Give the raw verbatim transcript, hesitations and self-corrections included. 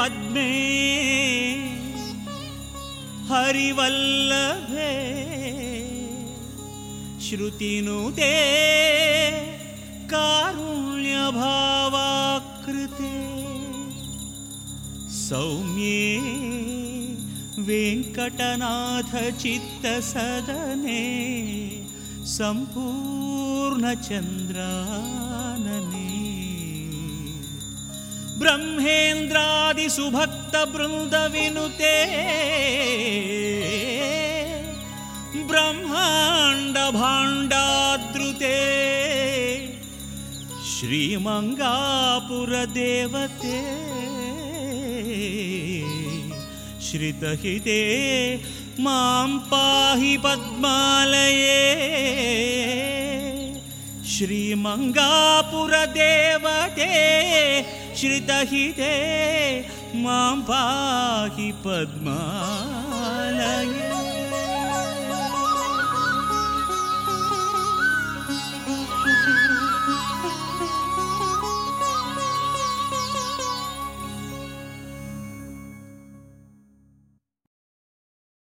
ಪದ್ಮೇ ಹರಿವಲ್ಲಭೆ ಶ್ರುತಿನುತೆ ಕಾರುಣ್ಯಭಾವಾಕೃತೆ ಸೌಮ್ಯೇ ವೆಂಕಟನಾಥ ಚಿತ್ತಸದನೆ ಸಂಪೂರ್ಣಚಂದ್ರಾನನೆ ಬ್ರಹ್ಮೇಂದ್ರಾದಿಸುಭಕ್ತವೃಂದವಿನುತೆ ಬ್ರಹ್ಮಾಂಡಭಾಂಡಾದೃತೆ ಶ್ರೀಮಂಗಾಪುರದೇವತೆ ಶ್ರಿತಹಿತೆ ಮಾಂ ಪಾಹಿ ಪದ್ಮಾಲಯೇ ಶ್ರೀಮಂಗಾಪುರದೇವತೆ ಶ್ರಿತಹಿತೆ ಮಾಂ ಪಾಹಿ ಪದ್ಮಾಲಯೇ.